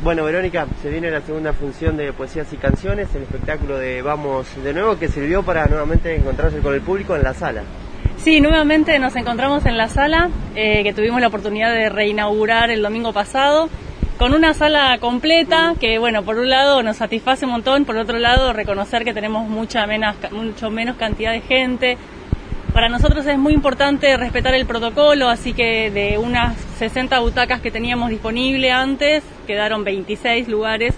Bueno, Verónica, se viene la segunda función de Poesías y Canciones, el espectáculo de Vamos de Nuevo, que sirvió para nuevamente encontrarse con el público en la sala. Sí, nuevamente nos encontramos en la sala, que tuvimos la oportunidad de reinaugurar el domingo pasado, con una sala completa que, bueno, por un lado nos satisface un montón, por otro lado reconocer que tenemos mucho menos cantidad de gente. Para nosotros es muy importante respetar el protocolo, así que de unas 60 butacas que teníamos disponible antes, quedaron 26 lugares.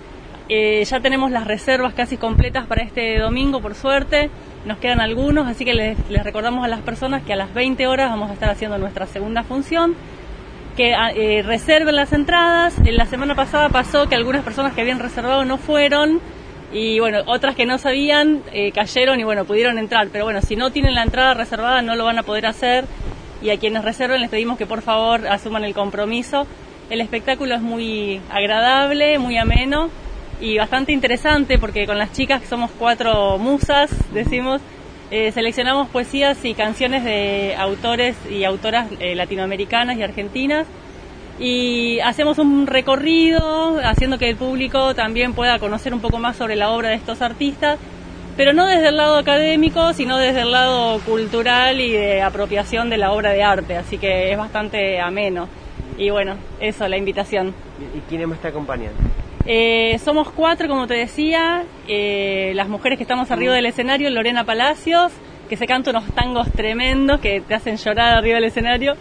Ya tenemos las reservas casi completas para este domingo, por suerte. Nos quedan algunos, así que les recordamos a las personas que a las 20 horas vamos a estar haciendo nuestra segunda función, que reserven las entradas. La semana pasada pasó que algunas personas que habían reservado no fueron, y bueno, otras que no sabían cayeron y bueno, pudieron entrar, pero bueno, si no tienen la entrada reservada no lo van a poder hacer, y a quienes reserven les pedimos que por favor asuman el compromiso. El espectáculo es muy agradable, muy ameno y bastante interesante, porque con las chicas, que somos 4 musas, decimos, seleccionamos poesías y canciones de autores y autoras latinoamericanas y argentinas, y hacemos un recorrido haciendo que el público también pueda conocer un poco más sobre la obra de estos artistas, pero no desde el lado académico, sino desde el lado cultural y de apropiación de la obra de arte, así que es bastante ameno. Y bueno, eso, la invitación. ¿Y quiénes más te acompañan? Somos 4, como te decía, las mujeres que estamos arriba del escenario: Lorena Palacios, que se canta unos tangos tremendos que te hacen llorar arriba del escenario,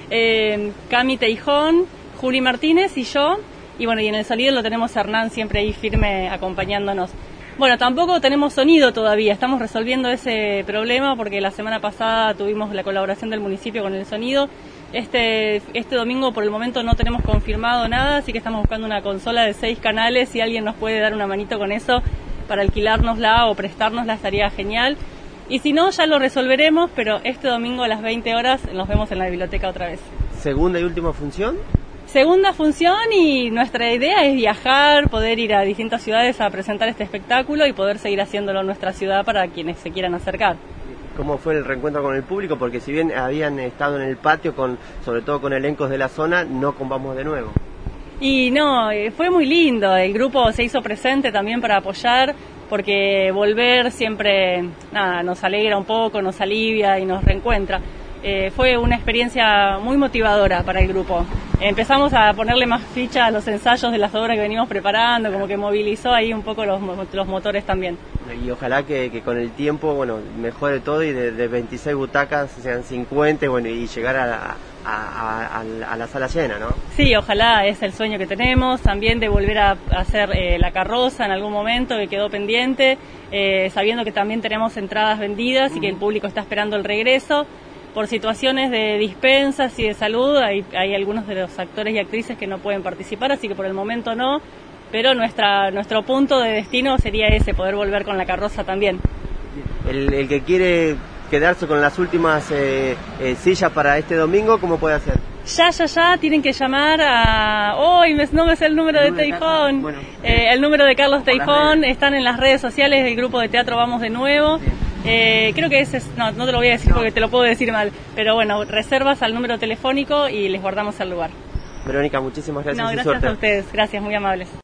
Cami Teijón, Juli Martínez y yo, y bueno, y en el sonido lo tenemos a Hernán siempre ahí firme acompañándonos. Bueno, tampoco tenemos sonido todavía, estamos resolviendo ese problema porque la semana pasada tuvimos la colaboración del municipio con el sonido. Este domingo por el momento no tenemos confirmado nada, así que estamos buscando una consola de 6 canales. Si alguien nos puede dar una manito con eso para alquilárnosla o prestárnosla, estaría genial. Y si no, ya lo resolveremos, pero este domingo a las 20 horas nos vemos en la biblioteca otra vez. ¿Segunda y última función? Segunda función, y nuestra idea es viajar, poder ir a distintas ciudades a presentar este espectáculo y poder seguir haciéndolo en nuestra ciudad para quienes se quieran acercar. ¿Cómo fue el reencuentro con el público? Porque si bien habían estado en el patio, sobre todo con elencos de la zona, no con Vamos de Nuevo. Y no, fue muy lindo, el grupo se hizo presente también para apoyar, porque volver siempre nos alegra un poco, nos alivia y nos reencuentra. Fue una experiencia muy motivadora para el grupo. Empezamos a ponerle más ficha a los ensayos de las obras que venimos preparando, como que movilizó ahí un poco los motores también. Y ojalá que con el tiempo, bueno, mejore todo y de 26 butacas sean 50, bueno, y llegar a la sala llena, ¿no? Sí, ojalá, es el sueño que tenemos, también de volver a hacer la carroza en algún momento que quedó pendiente, sabiendo que también tenemos entradas vendidas y que el público está esperando el regreso. Por situaciones de dispensas y de salud, hay algunos de los actores y actrices que no pueden participar, así que por el momento no, pero nuestro punto de destino sería ese, poder volver con la carroza también. El que quiere quedarse con las últimas sillas para este domingo, ¿cómo puede hacer? Ya, tienen que llamar a... no me sé el número de Teijón. Bueno, el número de Carlos Teijón, están en las redes sociales del grupo de teatro Vamos de Nuevo. Creo que ese no te lo voy a decir porque te lo puedo decir mal, pero bueno, reservas al número telefónico y les guardamos el lugar. Verónica, muchísimas gracias. No, gracias a ustedes, gracias, muy amables.